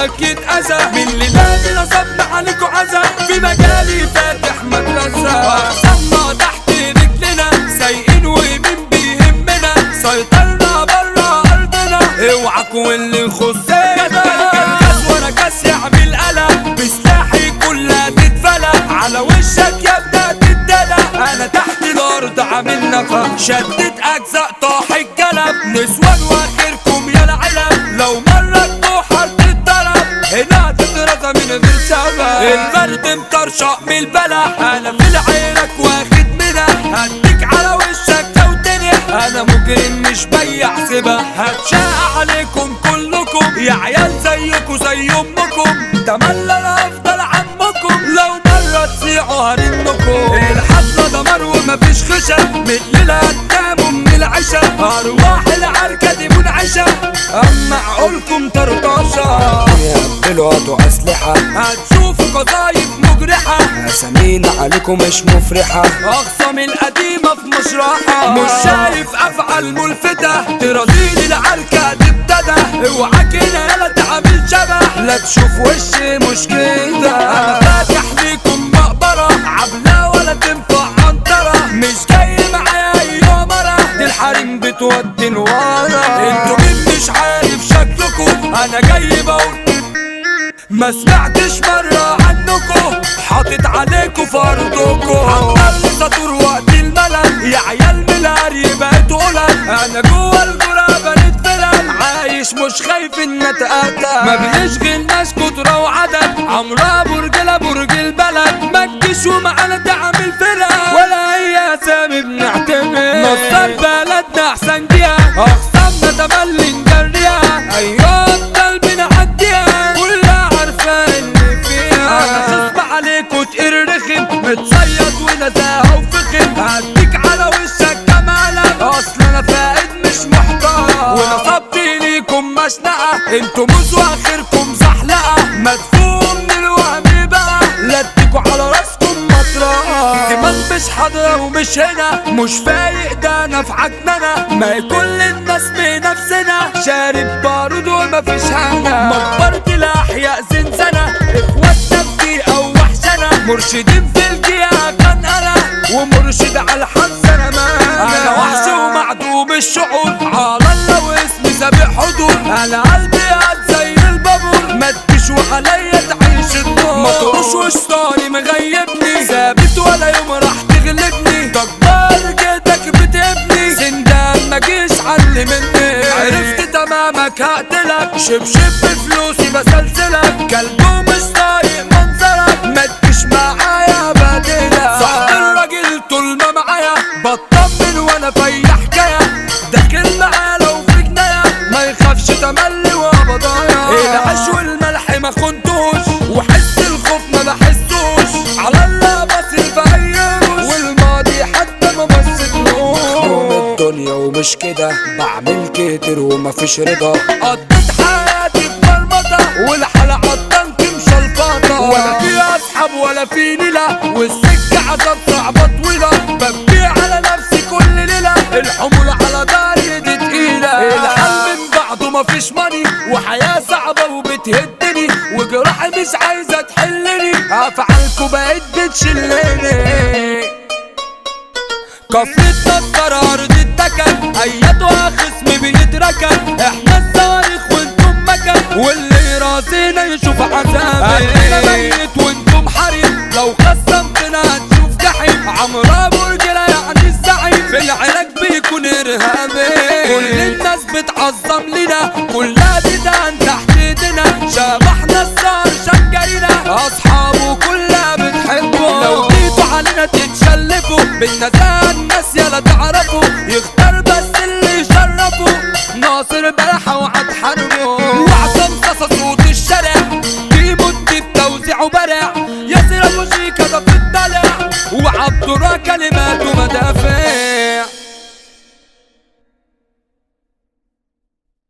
قلبك يتأذى من اللي نادي نصبنا عليكو عزا في مجالي فاتح مدرسة سما تحت رجلنا سايقين ومين بيهمنا سيطرنا برا أرضنا اوعكوا اللي يخصنا كاس ورا كاس يعمل قلق بسلاحي كلها تتفلق على وشك يا ابني تتدلق انا تحت الارض عامل نفق شدت اجزاء طاح الجلب نسوان واخركم يا العلب لو مرة تبوحر تتضرب هنا تترضى من غير سبب الفرد مطرشق من البلح انا في العيرك واخد منح هديك على وشك لو تنح انا مجرم مش بيع سبح هتشاق عليكم كلكم يا عيال زيكوا زي امكم تملى انا افضل عمكم لو مرة تصيعوا هرنكم الحفلة دمار ومفيش خشب من الليلة هتناموا من العشاء ارواح العركة دي منعشة اما عقولكم طرطاشة يقبلوا هاتوا اسلحة هتشوفوا قضايف مجرحة اسامينا عليكم مش مفرحة اخصم القديمة في مشرحة مش شايف افعال ملفتة تراضيني العركة دي ابتدى اوعاك هنا يلا تعمل شبح لا تشوف وشي مش كده انا فاتح ليكم مقبرة عبلة ولا تنفع عنترة مش جاي معايا ايوه مرة دي الحريم بتودي لورا انتوا مين مش عارف شكلكم انا جاي بقول ما سمعتش مرة عنكم حاطط عليكم فرضكم عمال سطور وقت الملل يا عيال ملاري بقيت قلل انا جوه الجرابة نتفلل عايش مش خايف ان اتقتل ما بيشغلناش كترة وعدد عمرها برجلة برج البلد ما تجيش ومعانا تعمل فرق ولا هي اسامي بنعتمد نصر بلدنا احسن جيها اخصامنا تملي نجريها ايوه قلبي نعديها كلها عارفة اللي فيها انا خصب عليكوا تقير رخم متصيد ونزاهة وفخم هديك على وشك كمالك اصل انا فائد مش محتار ونصبت ليكم مشنقة انتوا موز واخركم زحلقة مدفوع من الوهم بقى لا اديكوا على راسكم مطرقة دماغ مش حاضرة ومش هنا مش فايق ده انا في عجننا ما كل الناس بنفسنا شارب بارود ومفيش هنا مقبرة الاحياء زنزانة اخواتنا في دقيقة ووحشنا مرشدين في الجيعة كان انا ومرشد على الحنس انا انا وحش ومعدوم الشعور على الله واسمي سابق حضور انا قلبي قد زي البابور ما تجيش عليا تعيش الدور ما تروش وشطاني مغيبني ثابت ولا يوم راح تغلبني تكبر جيتك بتبني سندان ما جيش علي مني عرفت تمامك هقتلك شبشب بفلوسي بسلسلك كلبه مش طايق منظرك ما تجيش معايا بدلك صاحب الراجل طول ما معايا بطمن وانا في حكايه داخل معاه لو في جنايه ما يخافش تملي وبضايع العيش والملح ما خنتوش وحس الخوف ما بحسوش على الله بصرف ايوش والماضي حتى ما بصيتلوش يوم الدنيا ومش كده بعمل كتير ومفيش رضا قضيت حياتي في مرمطة والحلقة الطنك مشلفطة ولا في اصحاب ولا في نيلة والسكة عذاب صعبة طويلة ببيع على نفسي كل ليلة الحمول على داري دي تقيلة الحل من بعده مفيش ماني وحياة صعبة وبتهدني وجراحي مش عايزة تحلني افعالكوا بقيت بتشلني كفرة نصر ارض التكن ايادها خصم بيتركن احنا الصواريخ وانتم مكن واللي راسينا يشوف عذاب انا ميت وانتم حريم لو خصمتنا هتشوف جحيم عمرها برجلة يعني الزعيم في العلاج بيكون ارهابي كل الناس بتعظم لنا كلها تدان تحت ايدنا شبحنا الصار شنجرينا اصحابه كلها بتحبه لو جيتوا علينا تتشلفوا بالنزاهة الناس يلا تعرفوا يختار بس اللي يشرفوا ناصر بلحة وعد